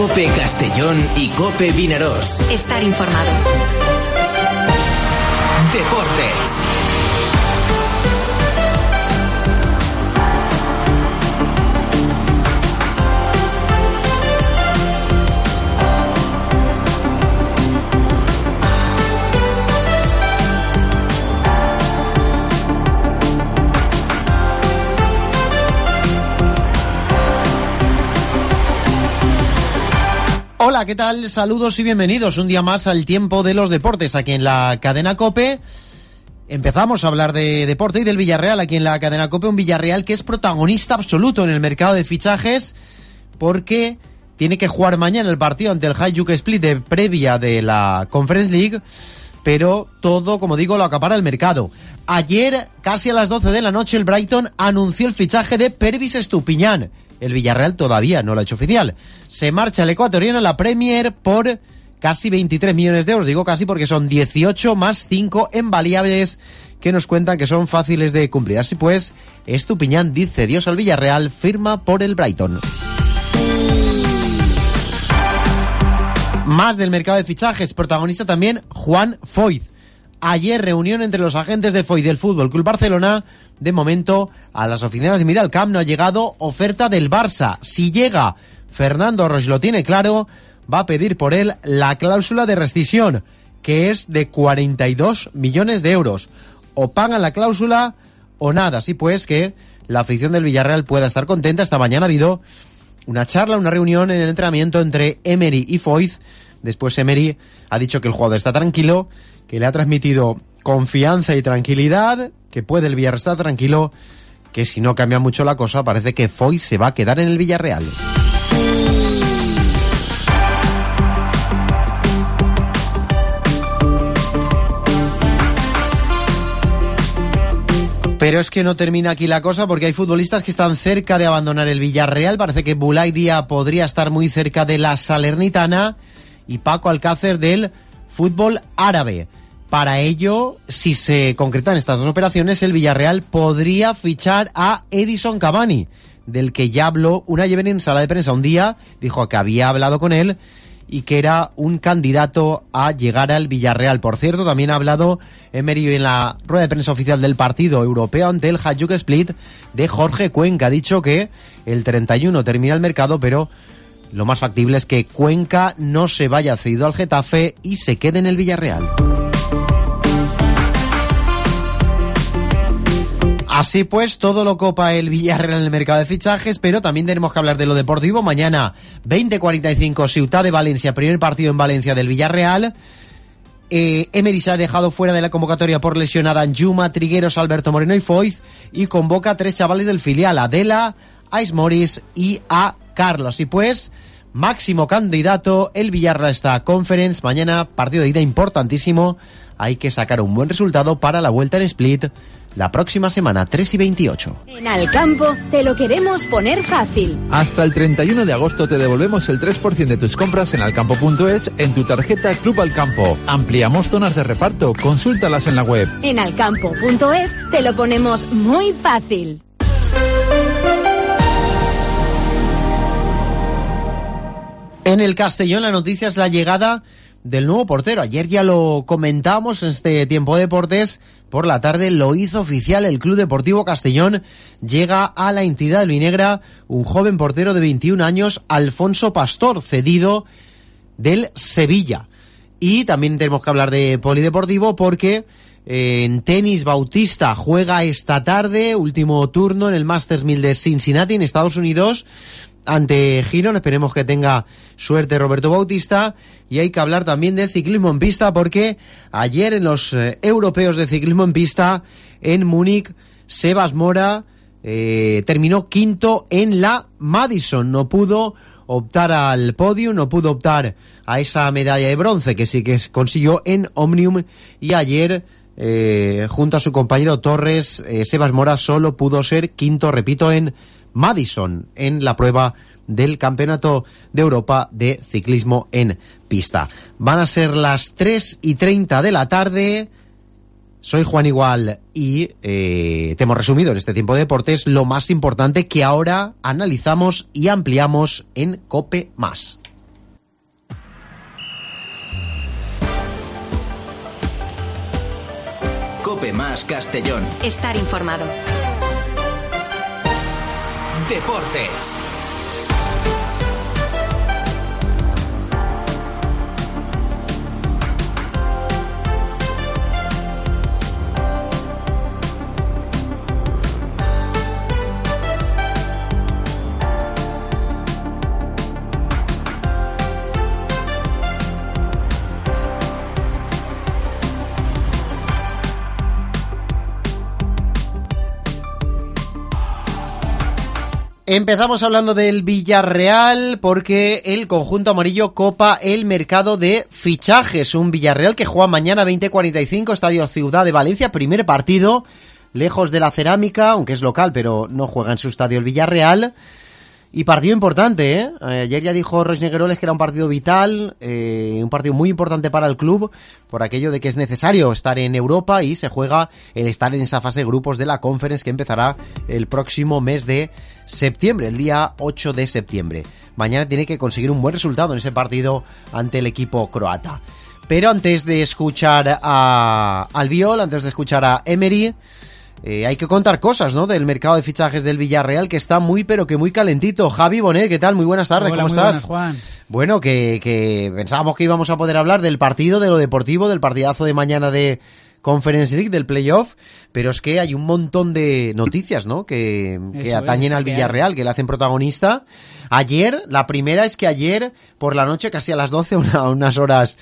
COPE Castellón y COPE Vinaròs. Estar informado. Deportes. Hola, ¿qué tal? Saludos y bienvenidos un día más al Tiempo de los Deportes aquí en la cadena COPE. Empezamos a hablar de deporte y del Villarreal aquí en la cadena COPE, un Villarreal que es protagonista absoluto en el mercado de fichajes porque tiene que jugar mañana el partido ante el Hajduk Split de previa de la Conference League, pero todo, como digo, lo acapara el mercado. Ayer, casi a las 12 de la noche, el Brighton anunció el fichaje de Pervis Estupiñán. El Villarreal todavía no lo ha hecho oficial. Se marcha el ecuatoriano a la Premier por casi 23 millones de euros. Digo casi porque son 18 más 5 en variables que nos cuentan que son fáciles de cumplir. Así pues, Estupiñán dice adiós al Villarreal, firma por el Brighton. Más del mercado de fichajes, protagonista también Juan Foyth. Ayer reunión entre los agentes de Foyth del Fútbol Club Barcelona. De momento, a las oficinas de Miralcamp no ha llegado oferta del Barça. Si llega, Fernando Roig lo tiene claro, va a pedir por él la cláusula de rescisión, que es de 42 millones de euros. O pagan la cláusula o nada. Así pues que la afición del Villarreal pueda estar contenta. Esta mañana ha habido una charla, una reunión en el entrenamiento entre Emery y Foyth. Después Emery ha dicho que el jugador está tranquilo, que le ha transmitido confianza y tranquilidad, que puede el Villarreal estar tranquilo, que si no cambia mucho la cosa, parece que Foyth se va a quedar en el Villarreal. Pero es que no termina aquí la cosa porque hay futbolistas que están cerca de abandonar el Villarreal. Parece que Boulaye Dia podría estar muy cerca de la Salernitana y Paco Alcácer del fútbol árabe. Para ello, si se concretan estas dos operaciones, el Villarreal podría fichar a Edison Cavani, del que ya habló Unai en sala de prensa un día, dijo que había hablado con él y que era un candidato a llegar al Villarreal. Por cierto, también ha hablado Emery en la rueda de prensa oficial del partido europeo ante el Hajduk Split de Jorge Cuenca. Ha dicho que el 31 termina el mercado, pero lo más factible es que Cuenca no se vaya cedido al Getafe y se quede en el Villarreal. Así pues, todo lo copa el Villarreal en el mercado de fichajes, pero también tenemos que hablar de lo deportivo. Mañana, 20:45, Ciutat de Valencia, primer partido en Valencia del Villarreal. Emery se ha dejado fuera de la convocatoria por lesión a Danjuma, Trigueros, Alberto Moreno y Foyth, y convoca a 3 chavales del filial, a Adela, a Ismoris y a Carlos. Y pues, máximo candidato, el Villarreal está Conference. Mañana, partido de ida importantísimo. Hay que sacar un buen resultado para la vuelta en Split la próxima semana, 3:28. En Alcampo te lo queremos poner fácil. Hasta el 31 de agosto te devolvemos el 3% de tus compras en alcampo.es en tu tarjeta Club Alcampo. Ampliamos zonas de reparto, consúltalas en la web. En alcampo.es te lo ponemos muy fácil. En el Castellón la noticia es la llegada del nuevo portero. Ayer ya lo comentábamos en este Tiempo de Deportes. Por la tarde lo hizo oficial el Club Deportivo Castellón. Llega a la entidad albinegra un joven portero de 21 años, Alfonso Pastor, cedido del Sevilla. Y también tenemos que hablar de polideportivo porque en tenis Bautista juega esta tarde, último turno en el Masters 1000 de Cincinnati en Estados Unidos, ante Girón. Esperemos que tenga suerte Roberto Bautista. Y hay que hablar también de ciclismo en pista porque ayer en los europeos de ciclismo en pista en Múnich, Sebas Mora terminó quinto en la Madison. No pudo optar al podio, no pudo optar a esa medalla de bronce que sí que consiguió en Omnium. Y ayer junto a su compañero Torres, Sebas Mora solo pudo ser quinto, repito, en Madison, en la prueba del Campeonato de Europa de Ciclismo en Pista. Van a ser las 3:30 de la tarde. Soy Juan Igual y te hemos resumido en este Tiempo de Deportes lo más importante que ahora analizamos y ampliamos en COPE+. Cope Más Castellón. Estar informado. Deportes. Empezamos hablando del Villarreal porque el conjunto amarillo copa el mercado de fichajes. Un Villarreal que juega mañana 20:45, Estadio Ciudad de Valencia, primer partido, lejos de la Cerámica, aunque es local, pero no juega en su estadio el Villarreal. Y partido importante, ¿eh? Ayer ya dijo Roig Negueroles que era un partido vital, un partido muy importante para el club, por aquello de que es necesario estar en Europa y se juega el estar en esa fase de grupos de la Conference que empezará el próximo mes de septiembre, el día 8 de septiembre. Mañana tiene que conseguir un buen resultado en ese partido ante el equipo croata. Pero antes de escuchar a Albiol, antes de escuchar a Emery, hay que contar cosas, ¿no? Del mercado de fichajes del Villarreal, que está muy, pero que muy calentito. Javi Bonet, ¿qué tal? Muy buenas tardes, Hola, ¿cómo muy estás? Buenas, Juan. Bueno, que pensábamos que íbamos a poder hablar del partido, de lo deportivo, del partidazo de mañana de Conference League, del playoff, pero es que hay un montón de noticias, ¿no? Que atañen al Villarreal, que le hacen protagonista. Ayer, la primera es que ayer por la noche, casi a las 12, unas horas,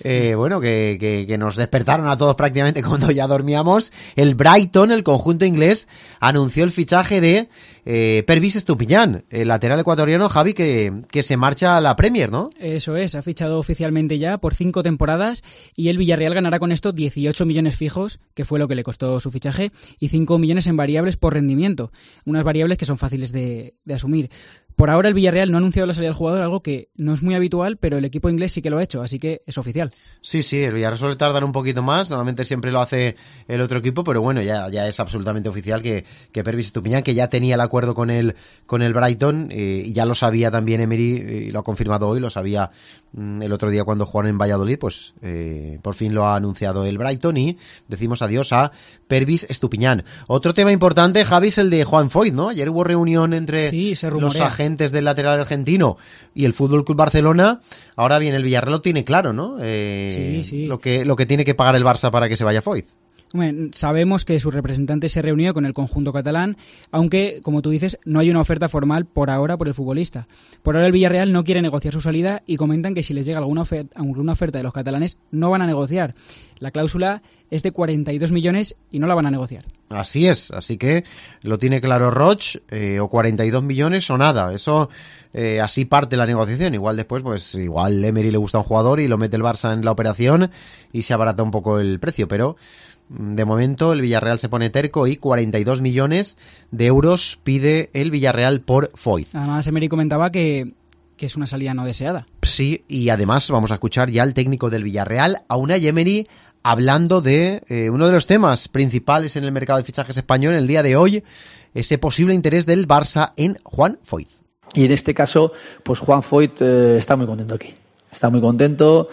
que nos despertaron a todos prácticamente cuando ya dormíamos, el Brighton, el conjunto inglés, anunció el fichaje de Pervis Estupiñán, el lateral ecuatoriano, Javi, que se marcha a la Premier, ¿no? Eso es, ha fichado oficialmente ya por 5 temporadas y el Villarreal ganará con esto 18 millones fijos, que fue lo que le costó su fichaje, y 5 millones en variables por rendimiento, unas variables que son fáciles de asumir. Por ahora el Villarreal no ha anunciado la salida del jugador, algo que no es muy habitual, pero el equipo inglés sí que lo ha hecho, así que es oficial. Sí, el Villarreal suele tardar un poquito más, normalmente siempre lo hace el otro equipo, pero bueno, ya es absolutamente oficial que Pervis Estupiñán, que ya tenía el acuerdo con el Brighton, y ya lo sabía también Emery, y lo ha confirmado hoy, lo sabía el otro día cuando jugaron en Valladolid, pues por fin lo ha anunciado el Brighton y decimos adiós a Pervis Estupiñán. Otro tema importante, Javi, es el de Juan Foyth, ¿no? Ayer hubo reunión entre los agentes del lateral argentino y el Fútbol Club Barcelona. Ahora bien, el Villarreal lo tiene claro, ¿no? Sí. Lo que tiene que pagar el Barça para que se vaya Foyth. Bueno, sabemos que su representante se reunió con el conjunto catalán, aunque, como tú dices, no hay una oferta formal por ahora por el futbolista. Por ahora el Villarreal no quiere negociar su salida y comentan que si les llega alguna oferta de los catalanes no van a negociar. La cláusula es de 42 millones y no la van a negociar. Así es, así que lo tiene claro Roig, o 42 millones o nada. Eso, así parte la negociación. Igual después, pues igual Emery le gusta un jugador y lo mete el Barça en la operación y se abarata un poco el precio, pero de momento el Villarreal se pone terco y 42 millones de euros pide el Villarreal por Foyth. Además, Emery comentaba que es una salida no deseada. Sí, y además vamos a escuchar ya al técnico del Villarreal, a Unai Emery, hablando de uno de los temas principales en el mercado de fichajes español el día de hoy, ese posible interés del Barça en Juan Foyth. Y en este caso, pues Juan Foyth está muy contento aquí. Está muy contento,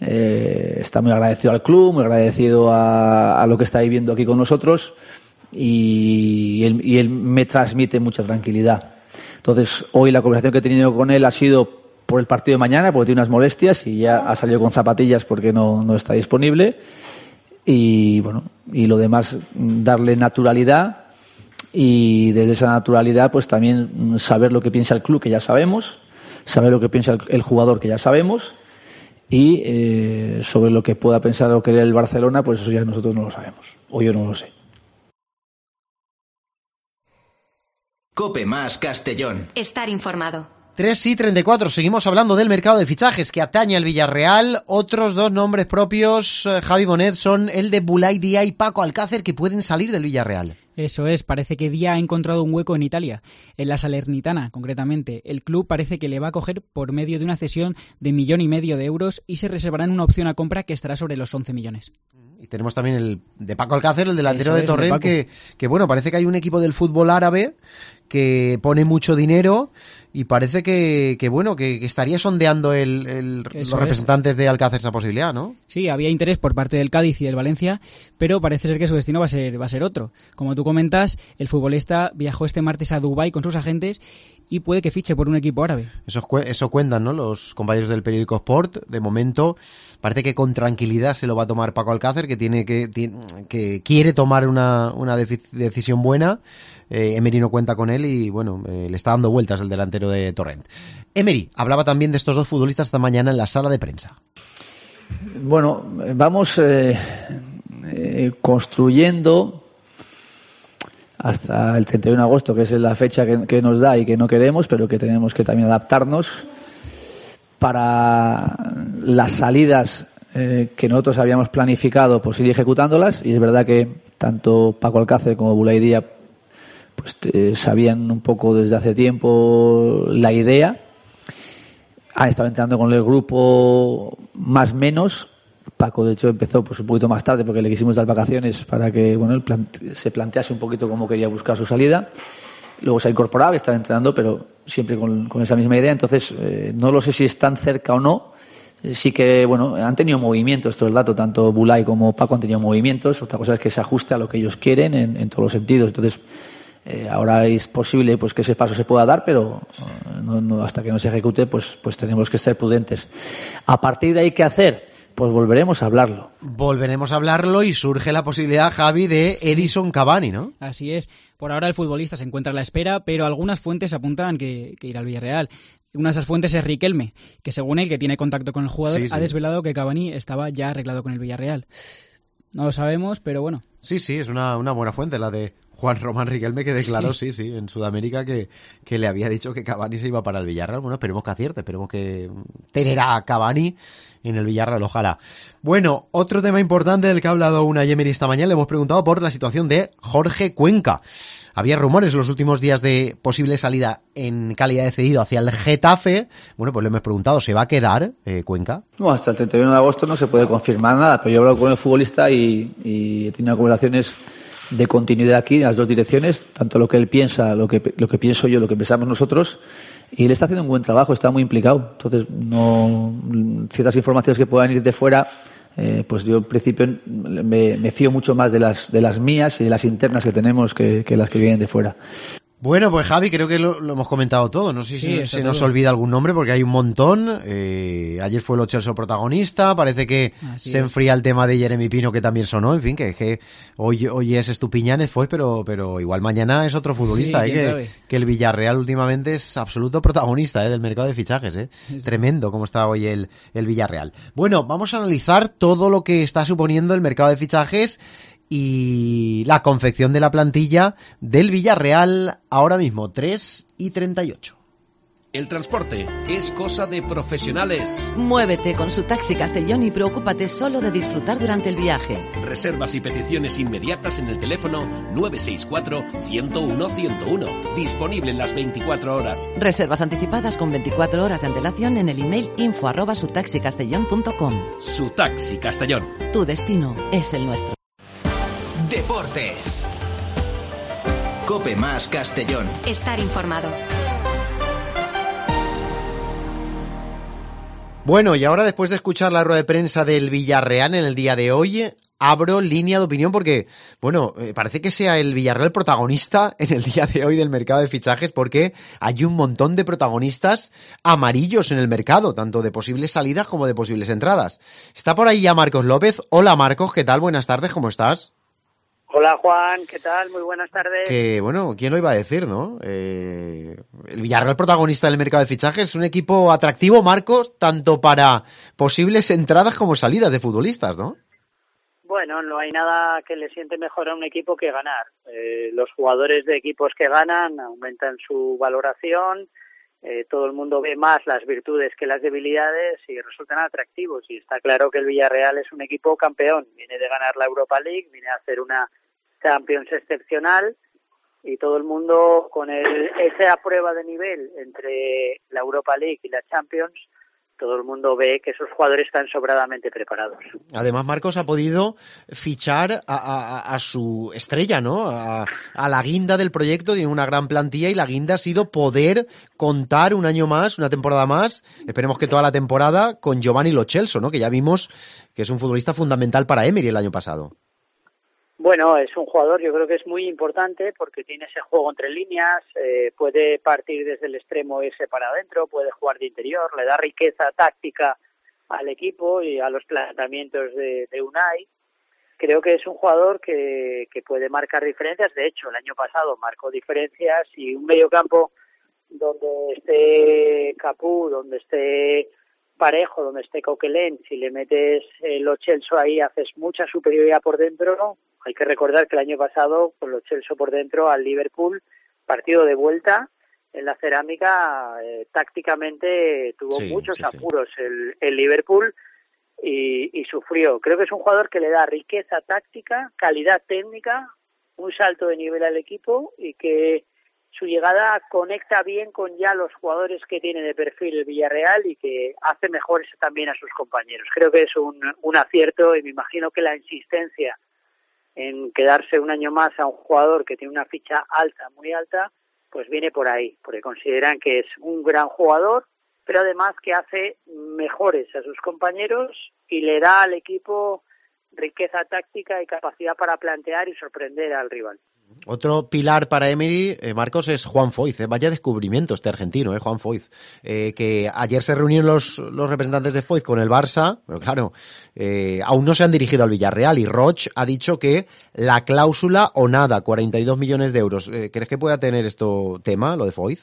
está muy agradecido al club, muy agradecido a lo que está viviendo aquí con nosotros y él me transmite mucha tranquilidad. Entonces, hoy la conversación que he tenido con él ha sido por el partido de mañana, porque tiene unas molestias y ya ha salido con zapatillas porque no está disponible. Y bueno, y lo demás, darle naturalidad y desde esa naturalidad pues también saber lo que piensa el club, que ya sabemos, saber lo que piensa el jugador, que ya sabemos, y sobre lo que pueda pensar o querer el Barcelona, pues eso ya nosotros no lo sabemos, o yo no lo sé. Cope Más Castellón. Estar informado. 3:34, seguimos hablando del mercado de fichajes que atañe al Villarreal. Otros dos nombres propios, Javi Bonet, son el de Boulaye Dia y Paco Alcácer, que pueden salir del Villarreal. Eso es, parece que Dia ha encontrado un hueco en Italia, en la Salernitana concretamente. El club parece que le va a coger por medio de una cesión de 1,5 millones de euros y se reservarán una opción a compra que estará sobre los 11 millones. Y tenemos también el de Paco Alcácer, el delantero de Torrent, que bueno, parece que hay un equipo del fútbol árabe que pone mucho dinero y parece que estaría sondeando los representantes de Alcácer esa posibilidad, ¿no? Sí, había interés por parte del Cádiz y del Valencia, pero parece ser que su destino va a ser otro. Como tú comentas, el futbolista viajó este martes a Dubái con sus agentes y puede que fiche por un equipo árabe. Eso cuentan, ¿no?, los compañeros del periódico Sport. De momento parece que con tranquilidad se lo va a tomar Paco Alcácer, que quiere tomar una decisión buena. Emery no cuenta con él y bueno, le está dando vueltas el delantero de Torrent. Emery hablaba también de estos dos futbolistas esta mañana en la sala de prensa. Bueno, vamos construyendo hasta el 31 de agosto, que es la fecha que nos da y que no queremos, pero que tenemos que también adaptarnos para las salidas que nosotros habíamos planificado, pues ir ejecutándolas. Y es verdad que tanto Paco Alcácer como Boulaye Dia pues sabían un poco desde hace tiempo la idea. Han estado entrenando con el grupo más menos. Paco, de hecho, empezó pues un poquito más tarde porque le quisimos dar vacaciones para que él se plantease un poquito cómo quería buscar su salida. Luego se ha incorporado y está entrenando, pero siempre con esa misma idea. Entonces, no lo sé si están cerca o no. Sí que, han tenido movimientos, esto es el dato, tanto Boulaye como Paco han tenido movimientos. Otra cosa es que se ajuste a lo que ellos quieren en todos los sentidos. Entonces, ahora es posible pues que ese paso se pueda dar, pero no, hasta que no se ejecute, pues tenemos que ser prudentes. A partir de ahí, ¿qué hacer? Pues volveremos a hablarlo. Volveremos a hablarlo y surge la posibilidad, Javi, de Edison Cavani, ¿no? Así es. Por ahora el futbolista se encuentra a la espera, pero algunas fuentes apuntan que irá al Villarreal. Una de esas fuentes es Riquelme, que según él, que tiene contacto con el jugador, ha desvelado que Cavani estaba ya arreglado con el Villarreal. No lo sabemos, pero bueno. Sí, es una buena fuente la de Juan Román Riquelme, que declaró, sí, en Sudamérica que le había dicho que Cavani se iba para el Villarreal. Bueno, esperemos que acierte, esperemos que tener a Cavani en el Villarreal, ojalá. Bueno, otro tema importante del que ha hablado una Emery esta mañana, le hemos preguntado por la situación de Jorge Cuenca. Había rumores en los últimos días de posible salida en calidad de cedido hacia el Getafe. Bueno, pues le hemos preguntado, ¿se va a quedar Cuenca? No, hasta el 31 de agosto no se puede confirmar nada, pero yo he hablado con el futbolista y he tenido conversaciones de continuidad aquí en las dos direcciones, tanto lo que él piensa, lo que pienso yo, lo que pensamos nosotros, y él está haciendo un buen trabajo, está muy implicado. Entonces, ciertas informaciones que puedan ir de fuera, pues yo en principio me fío mucho más de las mías y de las internas que tenemos que las que vienen de fuera. Bueno, pues Javi, creo que lo hemos comentado todo. No sé si se nos olvida algún nombre porque hay un montón. Ayer fue el Lo Celso protagonista. Parece que se enfría el tema de Jeremy Pino, que también sonó. En fin, que hoy es Estupiñanes, pero igual mañana es otro futbolista. Que el Villarreal últimamente es absoluto protagonista del mercado de fichajes. Sí. Tremendo como está hoy el Villarreal. Bueno, vamos a analizar todo lo que está suponiendo el mercado de fichajes y la confección de la plantilla del Villarreal ahora mismo, 3:38. El transporte es cosa de profesionales. Muévete con su Taxi Castellón y preocúpate solo de disfrutar durante el viaje. Reservas y peticiones inmediatas en el teléfono 964-101-101. Disponible en las 24 horas. Reservas anticipadas con 24 horas de antelación en el email info@sutaxicastellón.com. Su Taxi Castellón. Tu destino es el nuestro. Deportes. COPE más Castellón. Estar informado. Bueno, y ahora después de escuchar la rueda de prensa del Villarreal en el día de hoy, abro línea de opinión porque, parece que sea el Villarreal protagonista en el día de hoy del mercado de fichajes, porque hay un montón de protagonistas amarillos en el mercado, tanto de posibles salidas como de posibles entradas. Está por ahí ya Marcos López. Hola Marcos, ¿qué tal? Buenas tardes, ¿cómo estás? Hola Juan, ¿qué tal? Muy buenas tardes. Que ¿quién lo iba a decir, no? El Villarreal protagonista del mercado de fichajes es un equipo atractivo, Marcos, tanto para posibles entradas como salidas de futbolistas, ¿no? Bueno, no hay nada que le siente mejor a un equipo que ganar. Los jugadores de equipos que ganan aumentan su valoración, todo el mundo ve más las virtudes que las debilidades y resultan atractivos. Y está claro que el Villarreal es un equipo campeón. Viene de ganar la Europa League, viene a hacer una Champions excepcional y todo el mundo con esa prueba de nivel entre la Europa League y la Champions todo el mundo ve que esos jugadores están sobradamente preparados. Además, Marcos ha podido fichar a su estrella, ¿no? A la guinda del proyecto, tiene una gran plantilla y la guinda ha sido poder contar un año más, una temporada más, esperemos que toda la temporada, con Giovanni Lo Celso, ¿no? Que ya vimos que es un futbolista fundamental para Emery el año pasado. Bueno, es un jugador, yo creo que es muy importante porque tiene ese juego entre líneas, puede partir desde el extremo e irse para adentro, puede jugar de interior, le da riqueza táctica al equipo y a los planteamientos de Unai. Creo que es un jugador que puede marcar diferencias. De hecho, el año pasado marcó diferencias y un mediocampo donde esté Capú, donde esté Parejo, donde esté Coquelin, si le metes Lo Celso ahí haces mucha superioridad por dentro. Hay que recordar que el año pasado, con Lo Celso por dentro, al Liverpool, partido de vuelta en la Cerámica, tácticamente tuvo muchos apuros el Liverpool y sufrió. Creo que es un jugador que le da riqueza táctica, calidad técnica, un salto de nivel al equipo y que su llegada conecta bien con ya los jugadores que tiene de perfil el Villarreal y que hace mejores también a sus compañeros. Creo que es un acierto y me imagino que la insistencia en quedarse un año más a un jugador que tiene una ficha alta, muy alta, pues viene por ahí, porque consideran que es un gran jugador, pero además que hace mejores a sus compañeros y le da al equipo riqueza táctica y capacidad para plantear y sorprender al rival. Otro pilar para Emery, Marcos, es Juan Foyth. Vaya descubrimiento este argentino, Juan Foyth. Que ayer se reunieron los representantes de Foyth con el Barça, pero claro, aún no se han dirigido al Villarreal y Roch ha dicho que la cláusula o nada, 42 millones de euros. ¿Crees que pueda tener esto tema, lo de Foyth?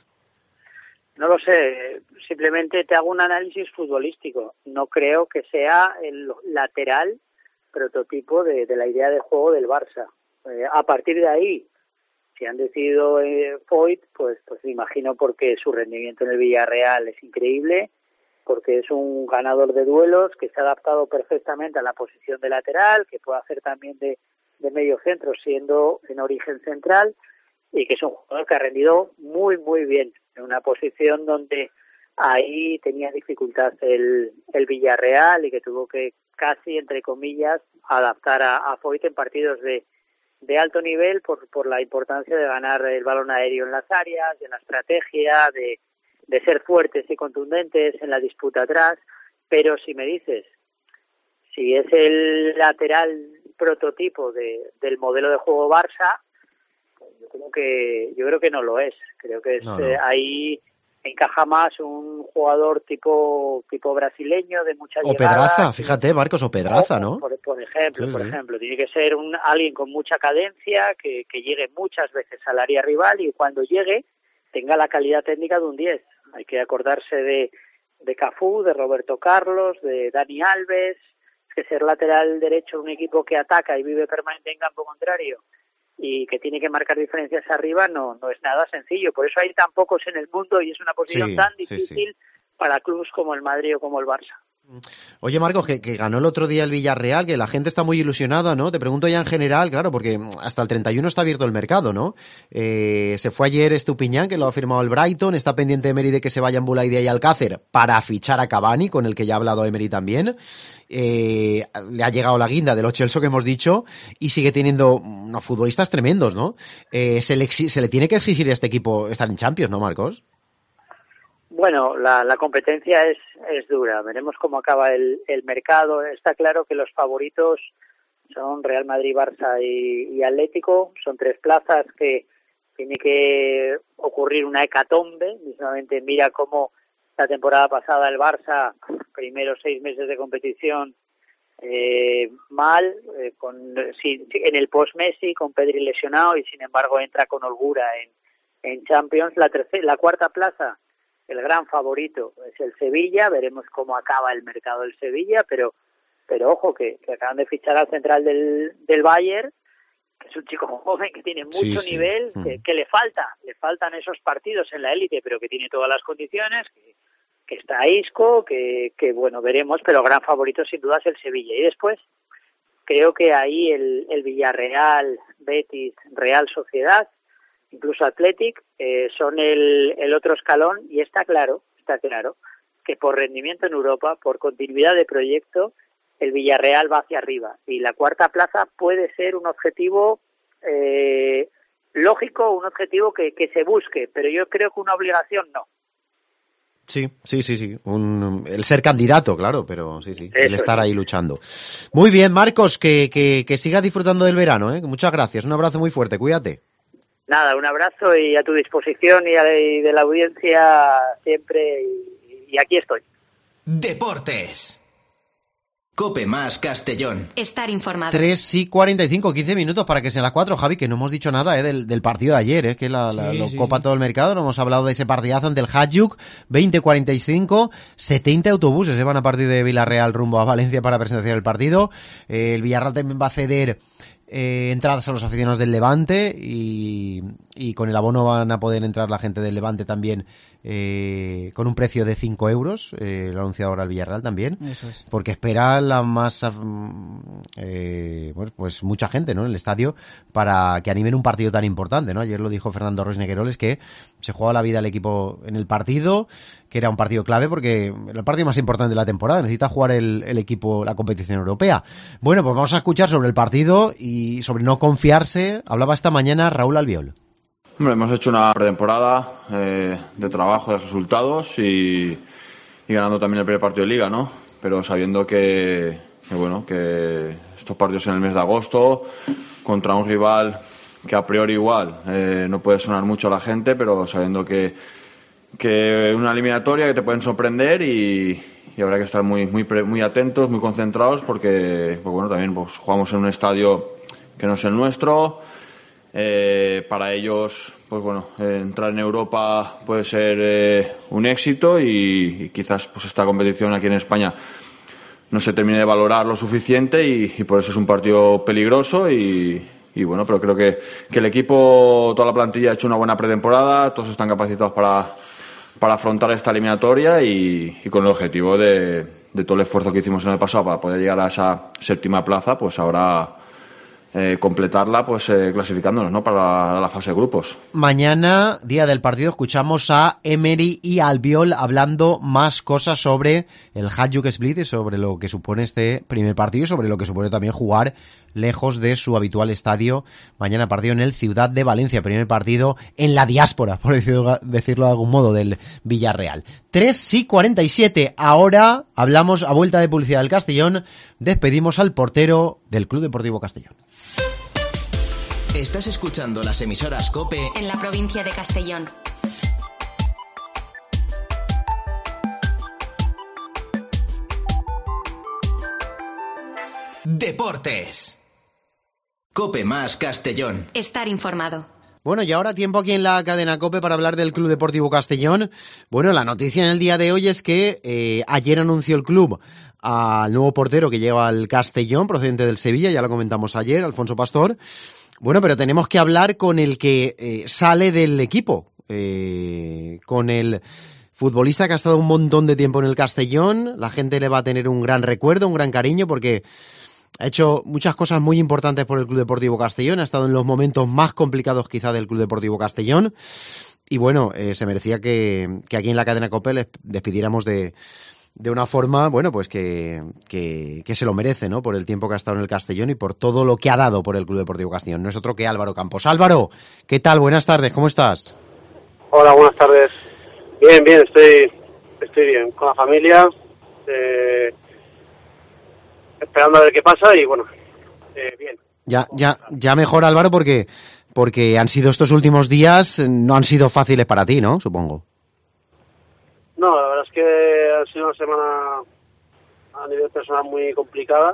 No lo sé, simplemente te hago un análisis futbolístico. No creo que sea el lateral prototipo de la idea de juego del Barça. A partir de ahí, si han decidido Foyth, pues me imagino porque su rendimiento en el Villarreal es increíble, porque es un ganador de duelos, que se ha adaptado perfectamente a la posición de lateral, que puede hacer también de medio centro siendo en origen central, y que es un jugador que ha rendido muy, muy bien en una posición donde ahí tenía dificultad el Villarreal y que tuvo que casi, entre comillas, adaptar a Foyth en partidos de alto nivel por la importancia de ganar el balón aéreo en las áreas, de la estrategia, de ser fuertes y contundentes en la disputa atrás. Pero si me dices, si es el lateral prototipo del modelo de juego Barça, pues yo creo que no lo es. Creo que ahí encaja más un jugador tipo brasileño de mucha llegada. O Pedraza, fíjate, Marcos, o Pedraza, ¿no? Por ejemplo, tiene que ser alguien con mucha cadencia, que llegue muchas veces al área rival y cuando llegue tenga la calidad técnica de un 10. Hay que acordarse de Cafú, de Roberto Carlos, de Dani Alves. Es que ser lateral derecho de un equipo que ataca y vive permanente en campo contrario y que tiene que marcar diferencias arriba no es nada sencillo. Por eso hay tan pocos en el mundo y es una posición tan difícil para clubes como el Madrid o como el Barça. Oye, Marcos, que ganó el otro día el Villarreal, que la gente está muy ilusionada, ¿no? Te pregunto ya en general, claro, porque hasta el 31 está abierto el mercado, ¿no? Se fue ayer Estupiñán, que lo ha firmado el Brighton, está pendiente Emery de que se vayan Boulaïdia y Alcácer para fichar a Cavani, con el que ya ha hablado Emery también. Le ha llegado la guinda del Lo Celso que hemos dicho y sigue teniendo unos futbolistas tremendos, ¿no? Se le tiene que exigir a este equipo estar en Champions, ¿no, Marcos? Bueno, la competencia es dura. Veremos cómo acaba el mercado. Está claro que los favoritos son Real Madrid, Barça y Atlético. Son 3 plazas que tiene que ocurrir una hecatombe. Mismamente mira cómo la temporada pasada el Barça, primeros 6 meses de competición, mal, en el post-Messi, con Pedri lesionado y sin embargo entra con holgura en Champions. La cuarta plaza, el gran favorito es el Sevilla. Veremos cómo acaba el mercado del Sevilla, pero ojo que acaban de fichar al central del Bayern, que es un chico joven que tiene mucho nivel, que le faltan esos partidos en la élite, pero que tiene todas las condiciones, que está Isco, que bueno, veremos, pero el gran favorito sin duda es el Sevilla. Y después creo que ahí el Villarreal, Betis, Real Sociedad, incluso Athletic, son el otro escalón, y está claro que por rendimiento en Europa, por continuidad de proyecto, el Villarreal va hacia arriba. Y la cuarta plaza puede ser un objetivo lógico, un objetivo que se busque, pero yo creo que una obligación no. Sí. El ser candidato, claro, pero sí. Eso El estar ahí luchando. Muy bien, Marcos, que sigas disfrutando del verano, ¿eh? Muchas gracias. Un abrazo muy fuerte, cuídate. Nada, un abrazo y a tu disposición y de la audiencia siempre, y aquí estoy. Deportes. Cope más Castellón. Estar informado. 3:45, 15 minutos para que sean las 4, Javi, que no hemos dicho nada del partido de ayer, que lo copa todo el mercado. No hemos hablado de ese partidazo ante el Hajduk, 20:45, 70 autobuses se van a partir de Villarreal rumbo a Valencia para presenciar el partido. El Villarreal también va a ceder entradas a los aficionados del Levante y con el abono van a poder entrar la gente del Levante también con un precio de 5 euros, lo ha anunciado ahora el Villarreal también. Eso es. Porque espera la masa, pues mucha gente, ¿no?, en el estadio para que animen un partido tan importante, ¿no? Ayer lo dijo Fernando Ruiz Negueroles, que se jugaba la vida el equipo en el partido, que era un partido clave porque era el partido más importante de la temporada, necesita jugar el equipo la competición europea. Bueno, pues vamos a escuchar sobre el partido y sobre no confiarse. Hablaba esta mañana Raúl Albiol. Hombre, hemos hecho una pretemporada de trabajo, de resultados y ganando también el primer partido de Liga, ¿no? Pero sabiendo que estos partidos en el mes de agosto contra un rival que a priori igual no puede sonar mucho a la gente, pero sabiendo que una eliminatoria que te pueden sorprender y habrá que estar muy atentos, muy concentrados porque también jugamos en un estadio que no es el nuestro. Para ellos, entrar en Europa puede ser un éxito y quizás esta competición aquí en España no se termine de valorar lo suficiente y por eso es un partido peligroso pero creo que el equipo, toda la plantilla ha hecho una buena pretemporada, todos están capacitados para afrontar esta eliminatoria y con el objetivo de todo el esfuerzo que hicimos en el pasado para poder llegar a esa séptima plaza, pues ahora completarla clasificándonos, ¿no?, para la fase de grupos. Mañana, día del partido, escuchamos a Emery y Albiol hablando más cosas sobre el Hajduk Split y sobre lo que supone este primer partido y sobre lo que supone también jugar lejos de su habitual estadio. Mañana partido en el Ciudad de Valencia, primer partido en la diáspora, por decirlo de algún modo, del Villarreal. 3:47, ahora hablamos a vuelta de publicidad del Castellón, despedimos al portero del Club Deportivo Castellón. Estás escuchando las emisoras COPE en la provincia de Castellón. Deportes. COPE más Castellón. Estar informado. Bueno, y ahora tiempo aquí en la cadena COPE para hablar del Club Deportivo Castellón. Bueno, la noticia en el día de hoy es que ayer anunció el club al nuevo portero que lleva al Castellón, procedente del Sevilla, ya lo comentamos ayer, Alfonso Pastor. Bueno, pero tenemos que hablar con el que sale del equipo, con el futbolista que ha estado un montón de tiempo en el Castellón. La gente le va a tener un gran recuerdo, un gran cariño, porque ha hecho muchas cosas muy importantes por el Club Deportivo Castellón, ha estado en los momentos más complicados quizá del Club Deportivo Castellón y bueno, se merecía que aquí en la cadena COPE les despidiéramos de una forma, bueno, pues que se lo merece, ¿no?, por el tiempo que ha estado en el Castellón y por todo lo que ha dado por el Club Deportivo Castellón. No es otro que Álvaro Campos. Álvaro, ¿qué tal? Buenas tardes, ¿cómo estás? Hola, buenas tardes. Bien, estoy bien, con la familia, esperando a ver qué pasa y bueno, bien. Ya mejor, Álvaro, porque han sido estos últimos días, no han sido fáciles para ti, ¿no?, supongo. No, la verdad es que ha sido una semana a nivel personal muy complicada,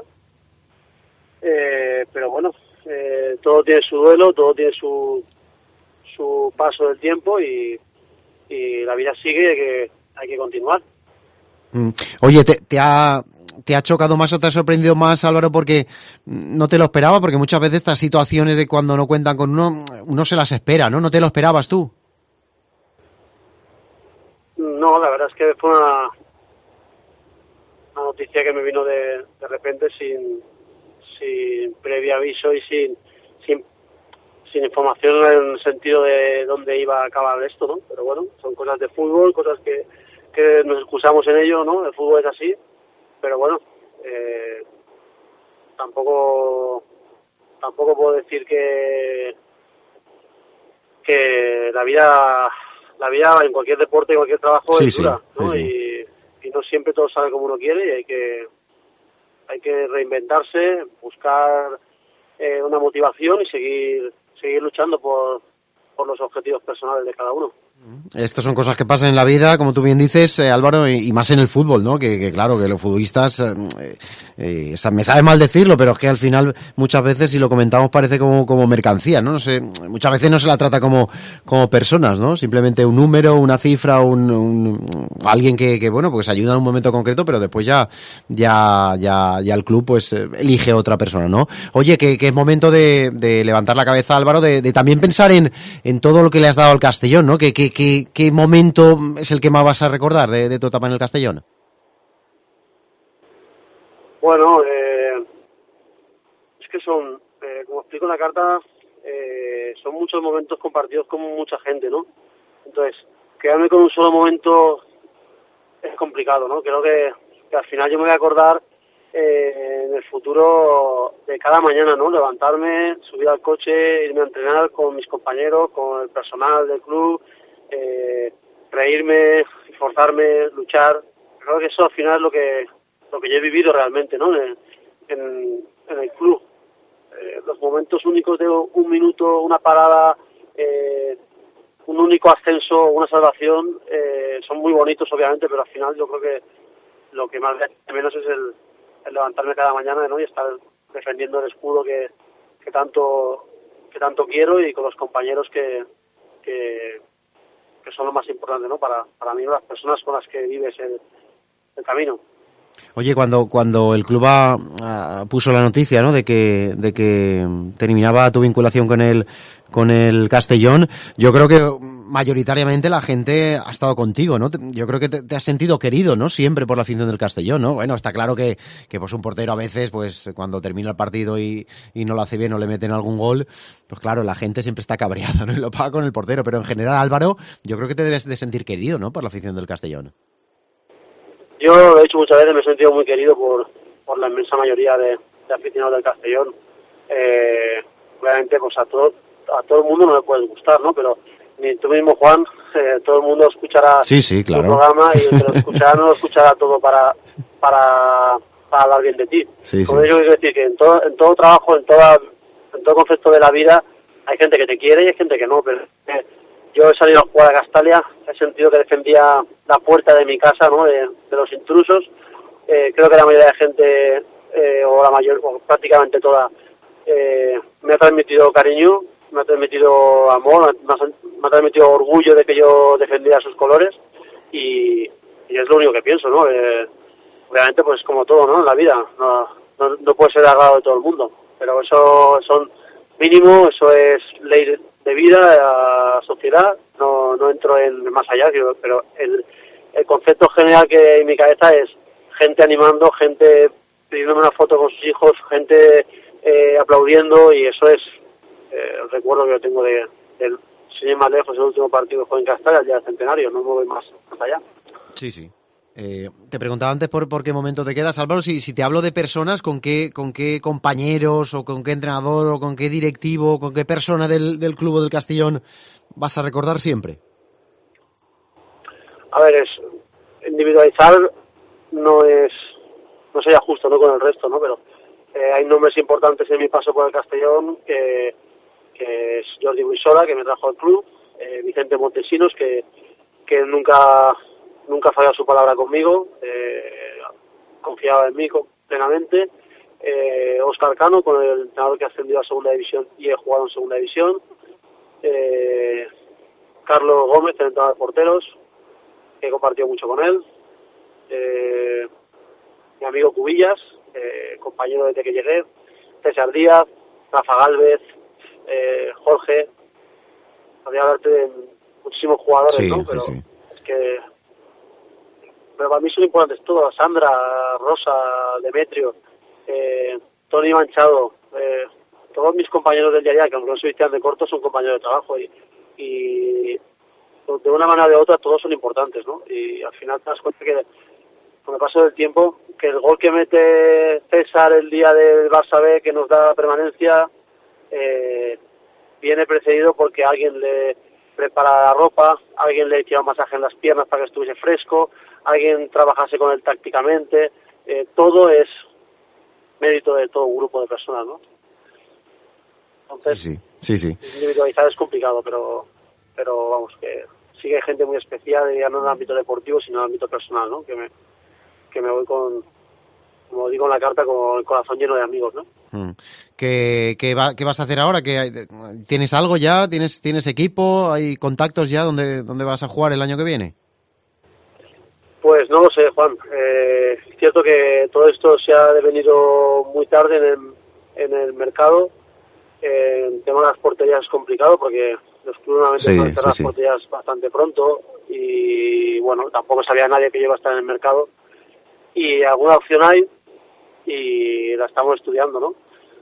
pero bueno, todo tiene su duelo, todo tiene su paso del tiempo y la vida sigue, que hay que continuar. Oye, ¿te ha chocado más o te ha sorprendido más, Álvaro, porque no te lo esperaba? Porque muchas veces estas situaciones de cuando no cuentan con uno se las espera, ¿no? ¿No te lo esperabas tú? No, la verdad es que fue una noticia que me vino de repente sin previo aviso y sin información en el sentido de dónde iba a acabar esto, ¿no? Pero bueno, son cosas de fútbol, cosas que que nos excusamos en ello, ¿no? El fútbol es así, pero bueno, tampoco puedo decir que la vida en cualquier deporte, en cualquier trabajo es dura, ¿no? Y no siempre todo sale como uno quiere, y hay que reinventarse, buscar una motivación y seguir luchando por los objetivos personales de cada uno. Estas son cosas que pasan en la vida, como tú bien dices, Álvaro, y más en el fútbol, ¿no? Que claro, que los futbolistas, me sabe mal decirlo, pero es que al final muchas veces, si lo comentamos, parece como mercancía, ¿no? No sé, muchas veces no se la trata como personas, ¿no? Simplemente un número, una cifra, alguien que bueno, pues ayuda en un momento concreto, pero después ya el club pues elige a otra persona, ¿no? Oye, que es momento de levantar la cabeza, Álvaro, de también pensar en todo lo que le has dado al Castellón, ¿no? ¿Qué momento es el que más vas a recordar de tu etapa en el Castellón? Bueno, es que son, como explico en la carta, son muchos momentos compartidos con mucha gente, ¿no? Entonces, quedarme con un solo momento es complicado, ¿no? Creo que al final yo me voy a acordar en el futuro de cada mañana, ¿no? Levantarme, subir al coche, irme a entrenar con mis compañeros, con el personal del club, reírme, esforzarme, luchar. Creo que eso al final es lo que yo he vivido realmente, ¿no? En el club. Los momentos únicos de un minuto, una parada, un único ascenso, una salvación, son muy bonitos obviamente, pero al final yo creo que lo que más de menos es el levantarme cada mañana, ¿no? Y estar defendiendo el escudo que tanto quiero, y con los compañeros que son lo más importante, ¿no? Para mí, las personas con las que vives el camino. Oye, cuando el club puso la noticia, ¿no? de que terminaba tu vinculación con el Castellón, yo creo que mayoritariamente la gente ha estado contigo, ¿no? Yo creo que te has sentido querido, ¿no? Siempre por la afición del Castellón, ¿no? Bueno, está claro que pues un portero a veces, pues cuando termina el partido y no lo hace bien o le meten algún gol, pues claro, la gente siempre está cabreada, ¿no? Y lo paga con el portero, pero en general, Álvaro, yo creo que te debes de sentir querido, ¿no? Por la afición del Castellón. Yo lo he dicho muchas veces, me he sentido muy querido por la inmensa mayoría de aficionados del Castellón. Obviamente, pues a todo el mundo no le puede gustar, ¿no? Pero ni tú mismo, Juan, todo el mundo escuchará claro. tu programa, y el que lo escuchará no lo escuchará todo para hablar bien de ti. Como yo quiero decir que en todo trabajo, en todo concepto de la vida, hay gente que te quiere y hay gente que no, pero yo he salido a jugar a Castalia, he sentido que defendía la puerta de mi casa, ¿no? De los intrusos. Creo que la mayoría de gente, o prácticamente toda, me ha transmitido cariño, me ha transmitido amor, me ha transmitido orgullo de que yo defendía sus colores, y es lo único que pienso, ¿no? Obviamente, pues como todo, ¿no? En la vida, no puede ser agrado de todo el mundo, pero eso son mínimo, eso es ley de vida, sociedad, no entro en más allá, pero el concepto general que hay en mi cabeza es gente animando, gente pidiéndome una foto con sus hijos, gente aplaudiendo, y eso es el recuerdo que yo tengo del, sin ir más lejos, el último partido fue en Castalia, el día del centenario, no me voy más allá. Sí. Te preguntaba antes por qué momento te quedas, Álvaro, si te hablo de personas, ¿con qué compañeros o con qué entrenador o con qué directivo, con qué persona del club del Castellón vas a recordar siempre? A ver, individualizar no sería justo, ¿no? Con el resto, ¿no? Pero hay nombres importantes en mi paso por el Castellón, que es Jordi Buisola, que me trajo al club, Vicente Montesinos, que nunca falló su palabra conmigo, confiaba en mí plenamente, Óscar Cano, con el entrenador que ha ascendido a Segunda División y he jugado en Segunda División, Carlos Gómez, el entrenador de porteros, que he compartido mucho con él, mi amigo Cubillas, compañero desde que llegué, César Díaz, Rafa Gálvez, Jorge, podría hablarte de muchísimos jugadores, ¿no? Pero es que para mí son importantes todos, Sandra, Rosa, Demetrio, Tony Manchado, todos mis compañeros del día a día, que aunque no se vistan de corto, son compañeros de trabajo, y de una manera o de otra todos son importantes, ¿no? Y al final te das cuenta que con el paso del tiempo, que el gol que mete César el día del Barça B, que nos da la permanencia, viene precedido porque alguien le prepara la ropa, alguien le tira un masaje en las piernas para que estuviese fresco, alguien trabajase con él tácticamente, todo es mérito de todo un grupo de personas, ¿no? Entonces, sí. Individualizar es complicado, pero vamos, que sí que hay gente muy especial, ya no en el ámbito deportivo, sino en el ámbito personal, ¿no? Que me voy con, como digo en la carta, con el corazón lleno de amigos, ¿no? ¿Qué vas a hacer ahora? ¿Tienes algo ya? ¿Tienes equipo? ¿Hay contactos ya? ¿Dónde vas a jugar el año que viene? Pues no lo sé, Juan. Es cierto que todo esto se ha devenido muy tarde en el mercado. El tema de las porterías es complicado porque los clubes normalmente suelen cerrar las porterías bastante pronto y bueno, tampoco sabía nadie que iba a estar en el mercado. Y alguna opción hay y la estamos estudiando, ¿no?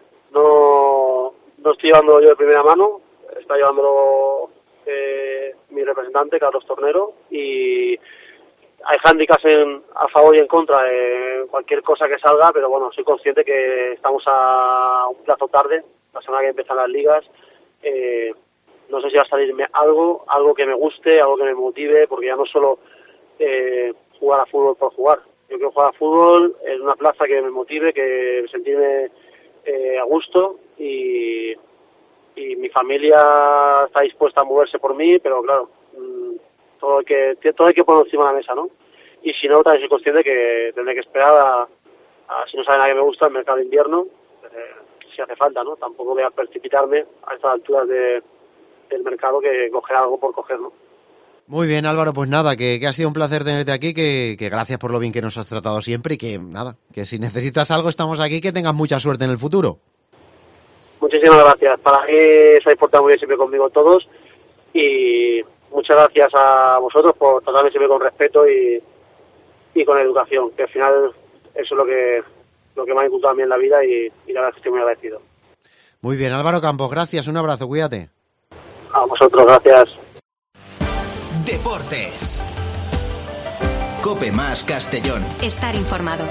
No estoy llevándolo yo de primera mano, está llevándolo mi representante, Carlos Tornero, y hay hándicaps a favor y en contra de cualquier cosa que salga, pero bueno, soy consciente que estamos a un plazo tarde, la semana que empiezan las ligas. No sé si va a salirme algo que me guste, algo que me motive, porque ya no solo jugar a fútbol por jugar. Yo quiero jugar a fútbol en una plaza que me motive, que sentirme a gusto y mi familia está dispuesta a moverse por mí, pero claro, todo hay que poner encima de la mesa, ¿no? Y si no, también soy consciente que tendré que esperar a si no sabe nada que me gusta, el mercado de invierno, si hace falta, ¿no? Tampoco voy a precipitarme a estas alturas del mercado que coger algo por coger, ¿no? Muy bien, Álvaro, pues nada, que ha sido un placer tenerte aquí, que gracias por lo bien que nos has tratado siempre y que nada, que si necesitas algo estamos aquí, que tengas mucha suerte en el futuro. Muchísimas gracias, para mí se habéis portado muy bien siempre conmigo todos y muchas gracias a vosotros por tratarme siempre con respeto y con educación, que al final eso es lo que me ha inculcado a mí en la vida y la verdad es que estoy muy agradecido. Muy bien, Álvaro Campos, gracias, un abrazo, cuídate. A vosotros, gracias. Deportes. COPE más Castellón. Estar informado.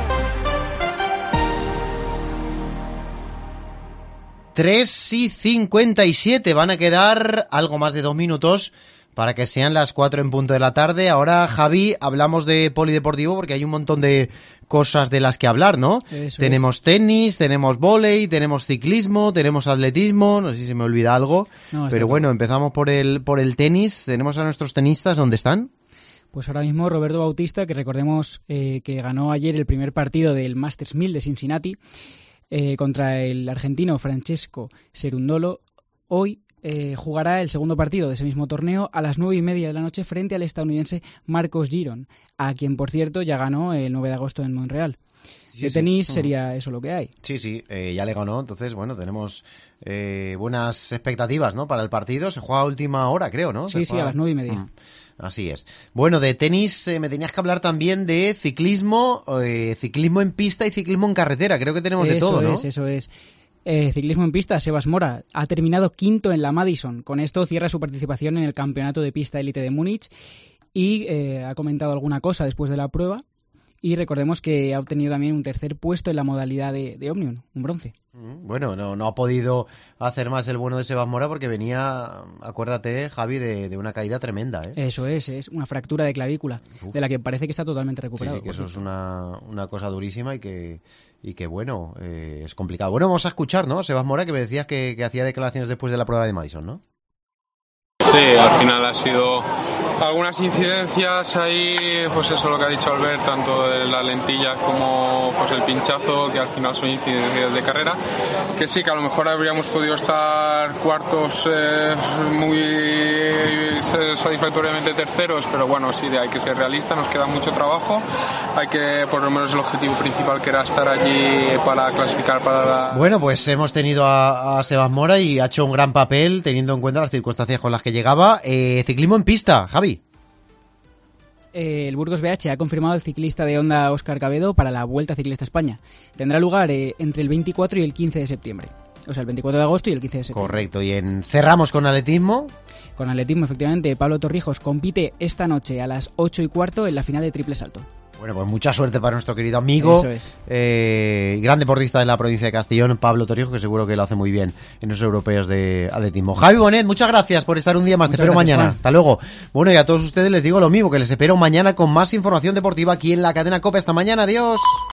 3:57, van a quedar algo más de 2 minutos para que sean las 4 en punto de la tarde. Ahora, Javi, hablamos de polideportivo porque hay un montón de cosas de las que hablar, ¿no? Tenemos tenis, tenemos vóley, tenemos ciclismo, tenemos atletismo, no sé si se me olvida algo, pero bueno, empezamos por el tenis. Tenemos a nuestros tenistas, ¿dónde están? Pues ahora mismo Roberto Bautista, que recordemos que ganó ayer el primer partido del Masters 1000 de Cincinnati contra el argentino Francesco Cerundolo, hoy jugará el segundo partido de ese mismo torneo a las 9:30 de la noche frente al estadounidense Marcos Giron, a quien, por cierto, ya ganó el 9 de agosto en Montreal. De tenis sería eso lo que hay. Sí, ya le ganó, entonces, bueno, tenemos buenas expectativas, ¿no? Para el partido. Se juega a última hora, creo, ¿no? Sí, a las 9:30. Así es. Bueno, de tenis me tenías que hablar también de ciclismo, ciclismo en pista y ciclismo en carretera. Creo que tenemos de todo, ¿no? Eso es. Ciclismo en pista, Sebas Mora ha terminado quinto en la Madison. Con esto cierra su participación en el campeonato de pista élite de Múnich y ha comentado alguna cosa después de la prueba. Y recordemos que ha obtenido también un tercer puesto en la modalidad de Omnium, un bronce. Bueno, no ha podido hacer más el bueno de Sebas Mora porque venía, acuérdate, Javi, de una caída tremenda, ¿eh? Eso es una fractura de clavícula, de la que parece que está totalmente recuperado. Sí, que eso es una cosa durísima y que bueno, es complicado. Bueno, vamos a escuchar, ¿no? Sebas Mora, que me decías que hacía declaraciones después de la prueba de Madison, ¿no? Sí, al final ha sido algunas incidencias ahí, pues eso lo que ha dicho Albert, tanto de las lentillas como pues el pinchazo, que al final son incidencias de carrera, que sí, que a lo mejor habríamos podido estar cuartos muy satisfactoriamente terceros, pero bueno, sí, hay que ser realista, nos queda mucho trabajo, hay que, por lo menos el objetivo principal que era estar allí para clasificar para la... Bueno, pues hemos tenido a Sebas Mora y ha hecho un gran papel teniendo en cuenta las circunstancias con las que llegaba. Ciclismo en pista, Javi. El Burgos BH ha confirmado el ciclista de Honda Óscar Cabedo para la Vuelta Ciclista a España. Tendrá lugar entre el 24 y el 15 de septiembre. O sea, el 24 de agosto y el 15 de septiembre. Correcto. Y cerramos con atletismo. Con atletismo, efectivamente. Pablo Torrijos compite esta noche a las 8:15 en la final de triple salto. Bueno, pues mucha suerte para nuestro querido amigo, gran deportista de la provincia de Castellón, Pablo Torrijos, que seguro que lo hace muy bien en los europeos de atletismo. Javi Bonet, muchas gracias por estar un día más. Te espero mañana. Juan. Hasta luego. Bueno, y a todos ustedes les digo lo mismo, que les espero mañana con más información deportiva aquí en la cadena COPE. Hasta mañana. Adiós.